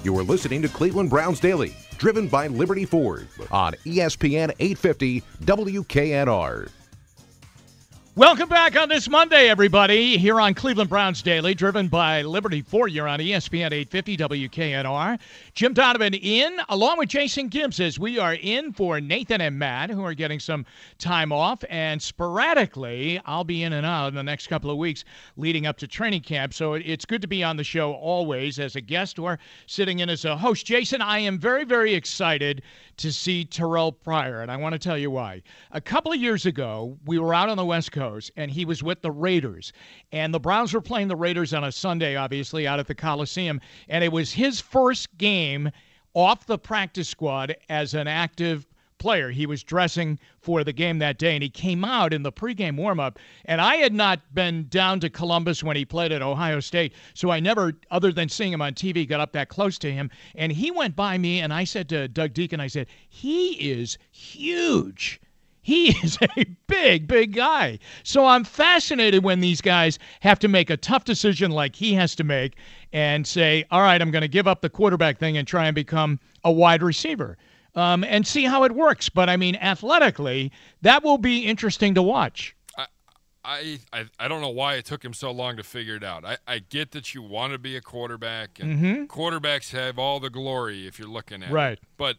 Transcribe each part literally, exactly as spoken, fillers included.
You are listening to Cleveland Browns Daily, driven by Liberty Ford on E S P N eight fifty W K N R. Welcome back on this Monday, everybody, here on Cleveland Browns Daily, driven by Liberty Ford. You're on E S P N eight fifty W K N R. Jim Donovan in, along with Jason Gibbs, as we are in for Nathan and Matt, who are getting some time off. And sporadically, I'll be in and out in the next couple of weeks leading up to training camp. So it's good to be on the show always as a guest or sitting in as a host. Jason, I am very, very excited to see Terrell Pryor, and I want to tell you why. A couple of years ago, we were out on the West Coast, and he was with the Raiders. And the Browns were playing the Raiders on a Sunday, obviously, out at the Coliseum. And it was his first game off the practice squad as an active player. He was dressing for the game that day, and he came out in the pregame warm-up. And I had not been down to Columbus when he played at Ohio State, so I never, other than seeing him on T V, got up that close to him. And he went by me, and I said to Doug Deacon, I said, he is huge. He is a big, big guy. So I'm fascinated when these guys have to make a tough decision like he has to make and say, all right, I'm going to give up the quarterback thing and try and become a wide receiver um, and see how it works. But, I mean, athletically, that will be interesting to watch. I, I, I don't know why it took him so long to figure it out. I, I get that you want to be a quarterback, and mm-hmm. quarterbacks have all the glory if you're looking at right. it. But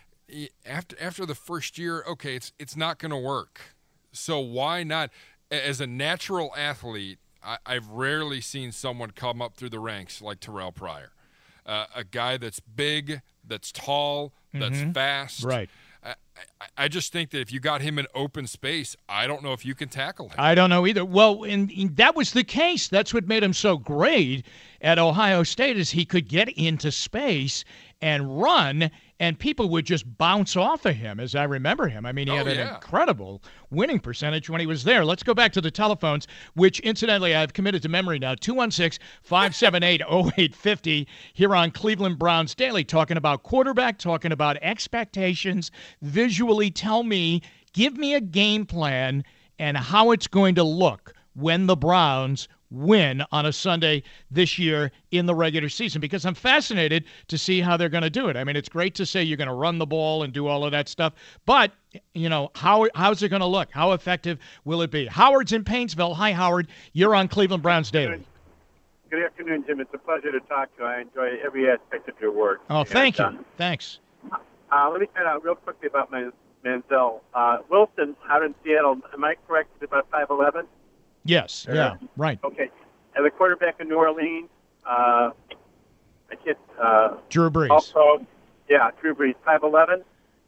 after after the first year, okay, it's it's not going to work. So why not? As a natural athlete, I, I've rarely seen someone come up through the ranks like Terrell Pryor, uh, a guy that's big, that's tall, that's mm-hmm. fast. Right. I, I, I just think that if you got him in open space, I don't know if you can tackle him. I don't know either. Well, and that was the case. That's what made him so great at Ohio State, is he could get into space and run, and people would just bounce off of him, as I remember him. I mean, he oh, had an yeah. incredible winning percentage when he was there. Let's go back to the telephones, which, incidentally, I've committed to memory now. two one six, five seven eight, zero eight five zero here on Cleveland Browns Daily, talking about quarterback, talking about expectations. Visually tell me, give me a game plan and how it's going to look when the Browns win on a Sunday this year in the regular season, because I'm fascinated to see how they're going to do it. I mean, it's great to say you're going to run the ball and do all of that stuff, but, you know, how how's it going to look? How effective will it be? Howard's in Painesville. Hi, Howard. You're on Cleveland Browns Daily. Good afternoon, Jim. It's a pleasure to talk to you. I enjoy every aspect of your work. Oh, thank and, you. Uh, Thanks. Uh, let me find out real quickly about my Manziel. Uh, Wilson out in Seattle, am I correct? Is about five eleven? Yes, Or, yeah, right. Okay. And the quarterback in New Orleans, uh, I can't. Uh, Drew Brees. Also, yeah, Drew Brees, five eleven.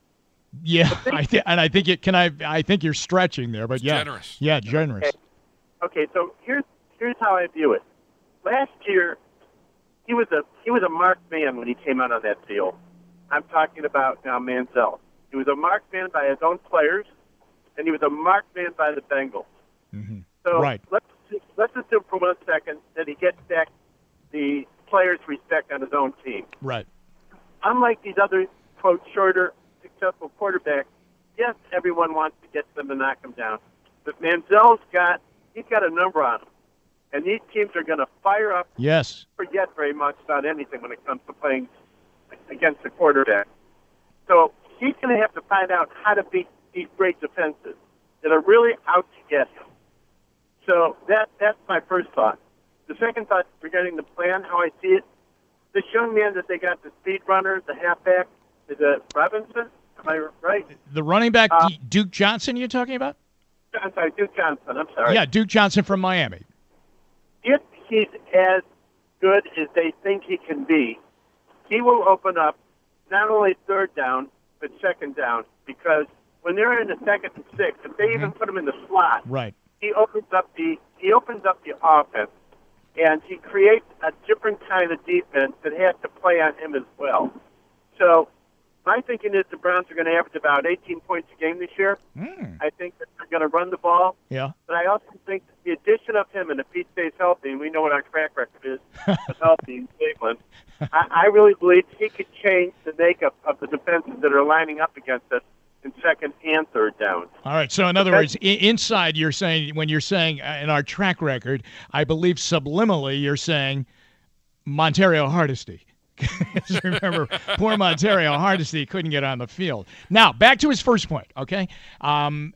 Yeah, I th- and I think it can. I I think you're stretching there, but It's yeah, generous. yeah, generous. Okay. okay, so here's here's how I view it. Last year, he was a he was a marked man when he came out on that field. I'm talking about now Manziel. He was a marked man by his own players, and he was a marked man by the Bengals. Mm-hmm. So right. let's let's assume for one second that he gets back the players' respect on his own team. Right. Unlike these other, quote, shorter, successful quarterbacks, yes, everyone wants to get them to knock them down. But Manziel's got he's got a number on him, and these teams are going to fire up. Yes. Forget very much about anything when it comes to playing against the quarterback. So he's going to have to find out how to beat these great defenses that are really out to get him. So that that's my first thought. The second thought regarding the plan, how I see it, this young man that they got, the speed runner, the halfback, is it Robinson? Am I right? The running back, Uh, Duke Johnson, you're talking about? I'm sorry, Duke Johnson. I'm sorry. Yeah, Duke Johnson from Miami. If he's as good as they think he can be, he will open up not only third down, but second down, because when they're in the second and sixth, if they mm-hmm. even put him in the slot, right. he opens up the he opens up the offense, and he creates a different kind of defense that has to play on him as well. So my thinking is the Browns are going to average about eighteen points a game this year. Mm. I think that they're going to run the ball. Yeah. But I also think that the addition of him, and if he stays healthy, and we know what our track record is with healthy in Cleveland, I, I really believe he could change the makeup of the defenses that are lining up against us in second and third downs. All right. So in other words, I- inside you're saying, when you're saying uh, in our track record, I believe subliminally you're saying Montario Hardesty Because remember, poor Montario Hardesty couldn't get on the field. Now, back to his first point, okay? Um,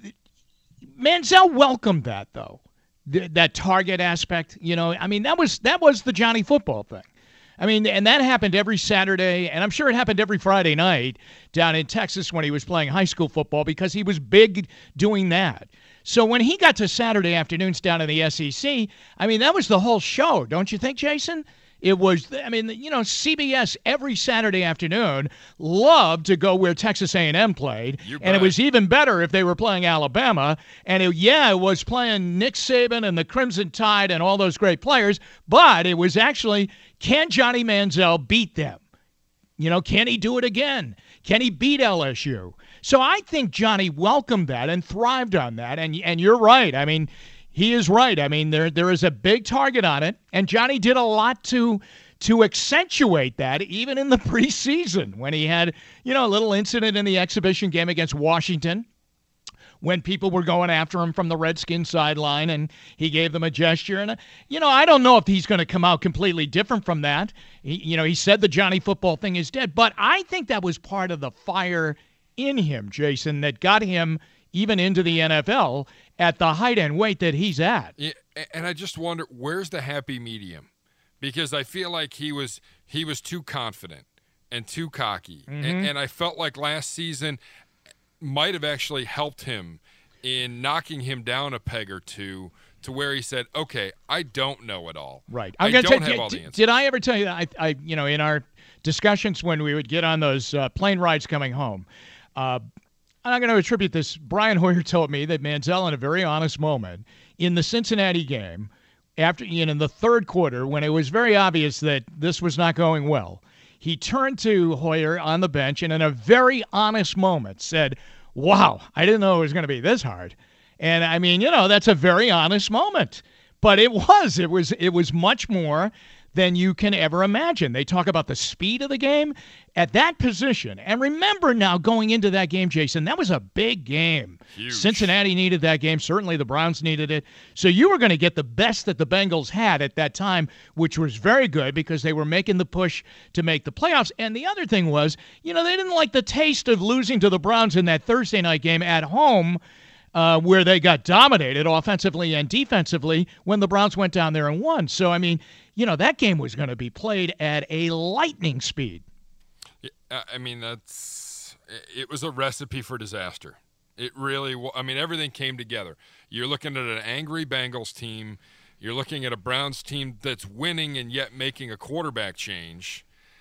Manziel welcomed that, though, Th- that target aspect. You know, I mean, that was that was the Johnny Football thing. I mean, and that happened every Saturday, and I'm sure it happened every Friday night down in Texas when he was playing high school football because he was big doing that. So when he got to Saturday afternoons down in the S E C, I mean, that was the whole show, don't you think, Jason? It was, I mean, you know, C B S every Saturday afternoon loved to go where Texas A and M played, and it was even better if they were playing Alabama. And, it, yeah, it was playing Nick Saban and the Crimson Tide and all those great players, but it was actually, can Johnny Manziel beat them? You know, can he do it again? Can he beat L S U? So I think Johnny welcomed that and thrived on that, and and you're right. I mean, he is right. I mean, there there is a big target on it, and Johnny did a lot to to accentuate that even in the preseason when he had, you know, a little incident in the exhibition game against Washington when people were going after him from the Redskins sideline, and he gave them a gesture. And, you know, I don't know if he's going to come out completely different from that. He, you know, he said the Johnny Football thing is dead, but I think that was part of the fire in him, Jason, that got him even into the N F L at the height and weight that he's at. Yeah, and I just wonder, where's the happy medium? Because I feel like he was he was too confident and too cocky. Mm-hmm. And, and I felt like last season might have actually helped him in knocking him down a peg or two to where he said, okay, I don't know it all. Right. I'm I don't tell, have did, all the answers. Did I ever tell you that, I, I, you know, in our discussions when we would get on those uh, plane rides coming home, uh, I'm going to attribute this. Brian Hoyer told me that Manziel, in a very honest moment, in the Cincinnati game, after you know, in the third quarter, when it was very obvious that this was not going well, he turned to Hoyer on the bench and in a very honest moment said, wow, I didn't know it was going to be this hard. And, I mean, you know, that's a very honest moment. But it was. It was, it was much more than you can ever imagine. They talk about the speed of the game at that position. And remember now, going into that game, Jason, that was a big game. Huge. Cincinnati needed that game. Certainly the Browns needed it. So you were going to get the best that the Bengals had at that time, which was very good because they were making the push to make the playoffs. And the other thing was, you know, they didn't like the taste of losing to the Browns in that Thursday night game at home, Uh, where they got dominated offensively and defensively when the Browns went down there and won. So, I mean, you know, that game was going to be played at a lightning speed. Yeah, I mean, that's it was a recipe for disaster. It really was. I mean, everything came together. You're looking at an angry Bengals team. You're looking at a Browns team that's winning and yet making a quarterback change.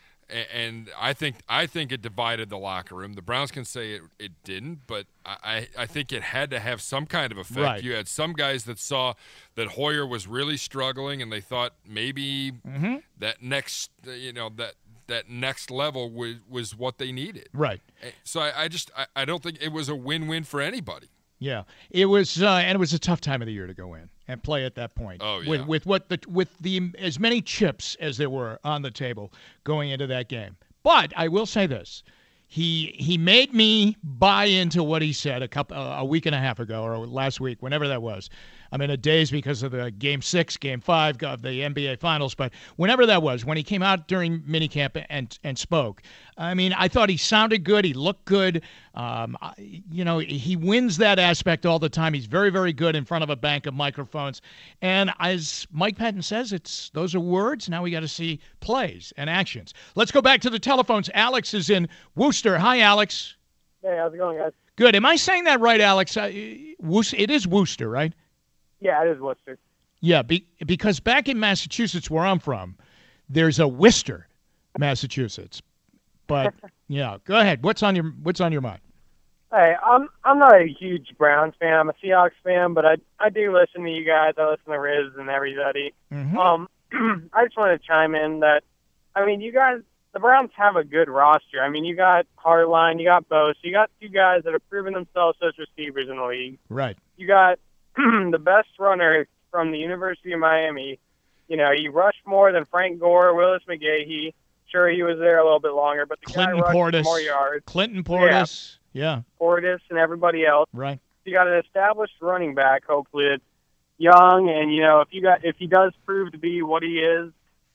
And I think I think it divided the locker room. The Browns can say it, it didn't, but I, I think it had to have some kind of effect. Right. You had some guys that saw that Hoyer was really struggling, and they thought maybe mm-hmm. that next you know that that next level was, was what they needed. Right. So I, I just I, I don't think it was a win-win for anybody. Yeah, it was, uh, and it was a tough time of the year to go in and play at that point. Oh yeah. With with what the with the as many chips as there were on the table going into that game. But I will say this: he he made me buy into what he said a couple uh, a week and a half ago or last week, whenever that was. I'm in a daze because of the game six, game five of the N B A Finals, but whenever that was, when he came out during minicamp and and spoke, I mean, I thought he sounded good. He looked good. Um, you know, he wins that aspect all the time. He's very, very good in front of a bank of microphones. And as Mike Patton says, it's those are words. Now we got to see plays and actions. Let's go back to the telephones. Alex is in Worcester. Hi, Alex. Hey, how's it going, guys? Good. Am I saying that right, Alex? Uh, it is Worcester, right? Yeah, it is Worcester. Yeah, be, because back in Massachusetts, where I'm from, there's a Worcester, Massachusetts. But yeah, go ahead. What's on your What's on your mind? Hey, I'm I'm not a huge Browns fan. I'm a Seahawks fan, but I I do listen to you guys. I listen to Riz and everybody. Mm-hmm. Um, I just want to chime in that, I mean, you guys, the Browns have a good roster. I mean, you got Hartline, you got Bose, you got two guys that have proven themselves as receivers in the league. Right. You got the best runner from the University of Miami. You know, he rushed more than Frank Gore, Willis McGahee. Sure, he was there a little bit longer, but the Clinton guy rushed Portis, more yards. Clinton Portis, yeah. yeah. Portis and everybody else. Right. You got an established running back, hopefully, that's young, and, you know, if you got if he does prove to be what he is,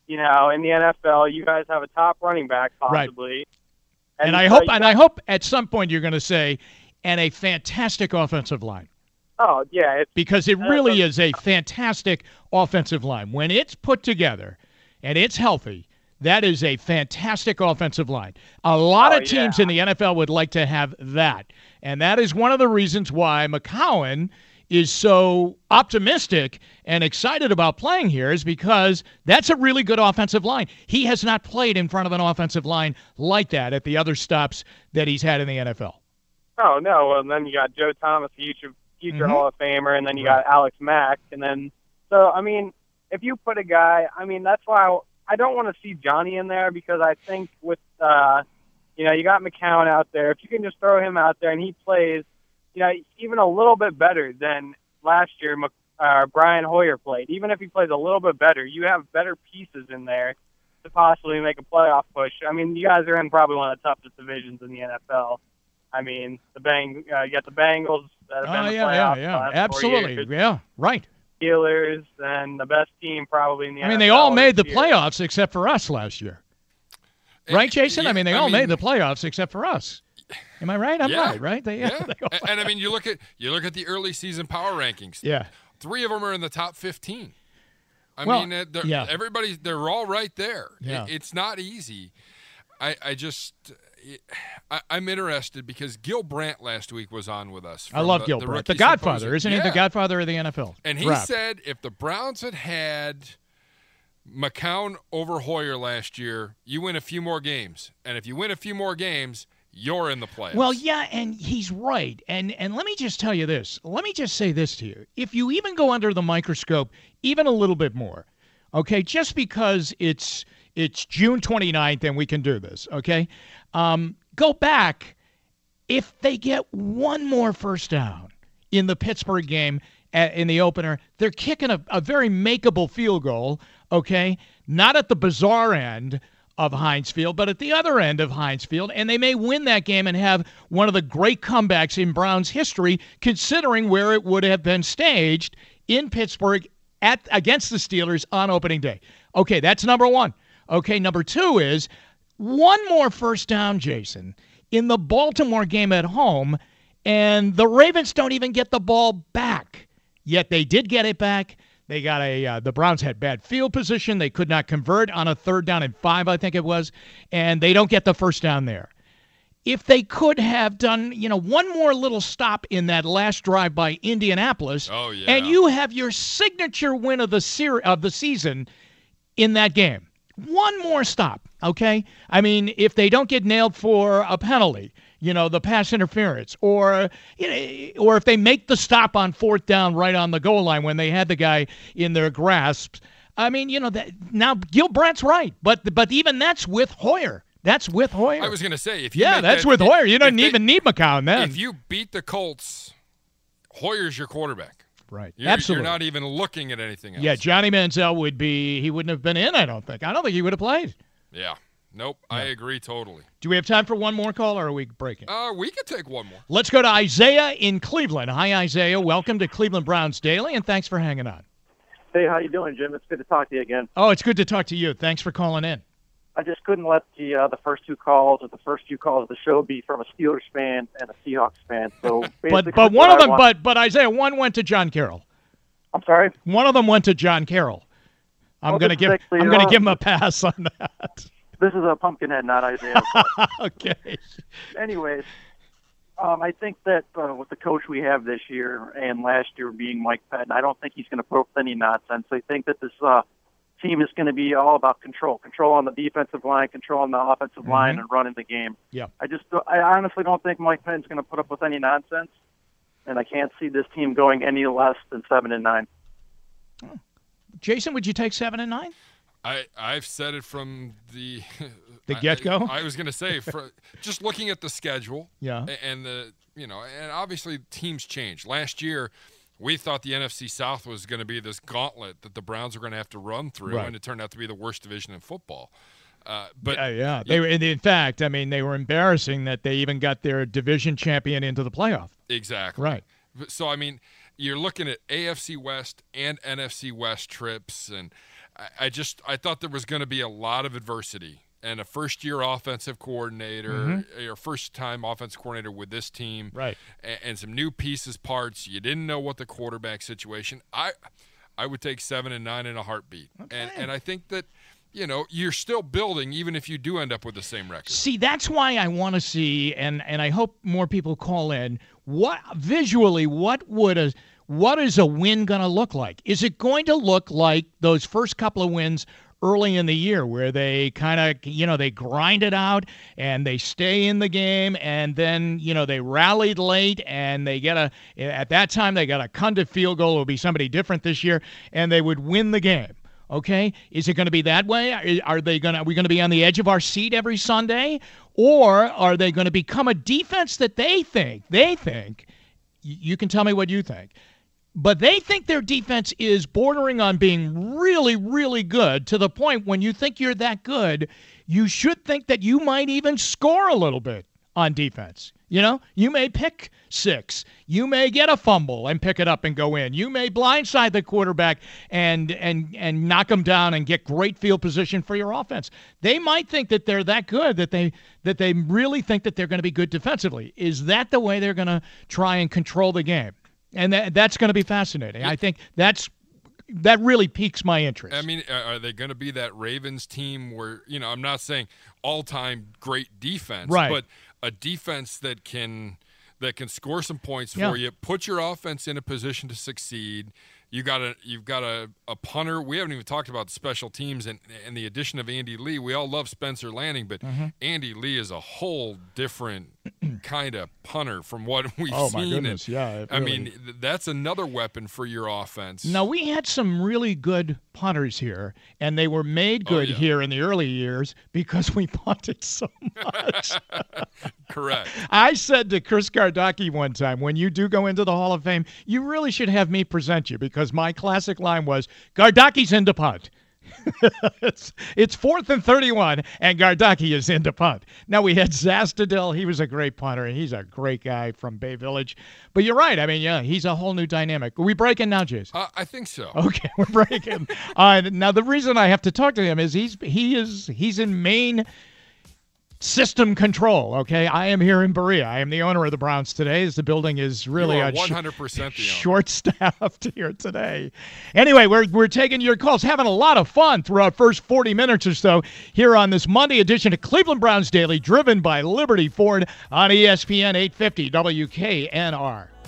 you know, in the N F L, you guys have a top running back possibly. Right. And, and I so hope you and guys, I hope at some point you're going to say, and a fantastic offensive line. Oh, yeah. It's, because it really is a fantastic offensive line. When it's put together and it's healthy, that is a fantastic offensive line. A lot oh, of teams yeah. in the N F L would like to have that. And that is one of the reasons why McCown is so optimistic and excited about playing here, is because that's a really good offensive line. He has not played in front of an offensive line like that at the other stops that he's had in the N F L. Oh, no. Well, and then you got Joe Thomas, future, future Mm-hmm. Hall of Famer, and then you Right. got Alex Mack. And then, so, I mean, if you put a guy, I mean, that's why I, I don't want to see Johnny in there, because I think with, uh, you know, you got McCown out there. If you can just throw him out there and he plays, you know, even a little bit better than last year uh, Brian Hoyer played, even if he plays a little bit better, you have better pieces in there to possibly make a playoff push. I mean, you guys are in probably one of the toughest divisions in the N F L. I mean, the bang, uh, you got the Bengals that have been Oh, in the yeah, playoffs yeah, the yeah. last Absolutely. four years. Yeah, right. Steelers, and the best team probably in the I N F L. mean, they all made the this year. playoffs except for us last year. Right, Jason? I mean, they I all mean- made the playoffs except for us. Am I right? I'm Yeah. right, right? They, Yeah, they all- and, and I mean, you look at you look at the early season power rankings. yeah. Three of them are in the top fifteen. I Well, mean, uh, they're, yeah. everybody, they're all right there. Yeah. It, it's not easy. I, I just, I, I'm interested because Gil Brandt last week was on with us. I from love the, Gil the Brandt. The Rookie Godfather, Symposium. isn't he? Yeah. The Godfather of the N F L. And he Draft. said if the Browns had had McCown over Hoyer last year, you win a few more games. And if you win a few more games, you're in the playoffs. Well, yeah, and he's right. And and let me just tell you this. Let me just say this to you. If you even go under the microscope even a little bit more, okay, just because it's it's June twenty-ninth and we can do this, okay? Um, go back. If they get one more first down in the Pittsburgh game a- in the opener, they're kicking a, a very makeable field goal, okay? Not at the bizarre end of Heinz Field, but at the other end of Heinz Field, and they may win that game and have one of the great comebacks in Browns history, considering where it would have been staged in Pittsburgh at against the Steelers on opening day. Okay, that's number one. Okay, number two is one more first down, Jason, in the Baltimore game at home, and the Ravens don't even get the ball back. Yet they did get it back. They got a uh, the Browns had bad field position. They could not convert on a third down and five, I think it was, and they don't get the first down there. If they could have done, you know, one more little stop in that last drive by Indianapolis, Oh, yeah. and you have your signature win of the ser- of the season in that game. One more stop, okay? I mean, if they don't get nailed for a penalty, you know, the pass interference, or you know, or if they make the stop on fourth down right on the goal line when they had the guy in their grasp. I mean, you know, that now Gil Brandt's right, but but even that's with Hoyer. That's with Hoyer. I was going to say, if you yeah, make that's that- with if- Hoyer. You don't if they- even need McCown then. If you beat the Colts, Hoyer's your quarterback. right, You're, absolutely. You're not even looking at anything else. yeah, Johnny Manziel would be. He wouldn't have been in. I don't think. I don't think he would have played. Yeah. Nope. I agree totally. Do we have time for one more call, or are we breaking? Uh, we could take one more. Let's go to Isaiah in Cleveland. Hi, Isaiah. Welcome to Cleveland Browns Daily, and thanks for hanging on. Hey, how you doing, Jim? It's good to talk to you again. Oh, it's good to talk to you. Thanks for calling in. I just couldn't let the uh, the first two calls or the first few calls of the show be from a Steelers fan and a Seahawks fan. So, But basically but one what of I them, want- but but Isaiah, one went to John Carroll. I'm sorry. One of them went to John Carroll. I'm Well, gonna this give is actually, I'm gonna uh, give him a pass on that. This is a Pumpkinhead, not Isaiah. Okay. Anyways, um, I think that uh, with the coach we have this year and last year being Mike Patton, I don't think he's going to put up with any nonsense. I think that this uh, team is going to be all about control, control on the defensive line, control on the offensive Mm-hmm. line, and running the game. Yeah. I just, I honestly don't think Mike Patton's going to put up with any nonsense, and I can't see this team going any less than seven and nine. Jason, would you take seven and nine? I, I've said it from the The I- get-go? I, I was going to say, for, just looking at the schedule, Yeah. a- and the you know, and obviously teams change. Last year, we thought the N F C South was going to be this gauntlet that the Browns were going to have to run through, Right. and it turned out to be the worst division in football. Uh, but Yeah, yeah. They were, in fact, I mean, they were embarrassing that they even got their division champion into the playoff. exactly Right. So I mean, you're looking at A F C West and N F C West trips, and I, I just I thought there was going to be a lot of adversity. And a first-year offensive coordinator, Mm-hmm. or first-time offensive coordinator with this team, Right. and, and some new pieces, parts. You didn't know what the quarterback situation. I, I would take seven and nine in a heartbeat. Okay. And and I think that, you know, you're still building even if you do end up with the same record. See, that's why I want to see, and and I hope more people call in. What visually, what would a what is a win going to look like? Is it going to look like those first couple of wins early in the year where they kind of, you know, they grind it out and they stay in the game, and then, you know, they rallied late and they get a, at that time they got a Cundiff field goal. It will be somebody different this year, and they would win the game. Okay, is it going to be that way? Are they going to? Are we going to be on the edge of our seat every Sunday, or are they going to become a defense that they think they think? You can tell me what you think, but they think their defense is bordering on being really, really good, to the point when you think you're that good, you should think that you might even score a little bit on defense. You know, you may pick six. You may get a fumble and pick it up and go in. You may blindside the quarterback and and and knock them down and get great field position for your offense. They might think that they're that good, that they that they really think that they're going to be good defensively. Is that the way they're going to try and control the game? And that, that's going to be fascinating. I think that's that really piques my interest. I mean, are they going to be that Ravens team where, you know, I'm not saying all-time great defense, right. but a defense that can that can score some points Yeah. for you, put your offense in a position to succeed. You got a you've got a, a punter. We haven't even talked about the special teams and, and the addition of Andy Lee. We all love Spencer Lanning, but Mm-hmm. Andy Lee is a whole different kind of punter from what we've Oh, seen. my goodness, And, yeah, it I really- mean, th- that's another weapon for your offense. Now, we had some really good punters here, and they were made Oh, good yeah. here in the early years because we punted so much. Correct. I said to Chris Gardocki one time, when you do go into the Hall of Fame, you really should have me present you, because my classic line was, Gardocki's into punt. it's it's fourth and thirty-one, and Gardocki is into punt. Now, we had Zastadil. He was a great punter, and he's a great guy from Bay Village. But you're right. I mean, yeah, he's a whole new dynamic. Are we breaking now, Jason? Uh, I think so. Okay, we're breaking. uh, now, the reason I have to talk to him is he's he is he's in main system control. Okay, I am here in Berea. I am the owner of the Browns today, as the building is really You are on sh- one hundred percent the owner. short-staffed here today. Anyway, we're we're taking your calls, having a lot of fun through our first forty minutes or so here on this Monday edition of Cleveland Browns Daily, driven by Liberty Ford on E S P N eight fifty W K N R.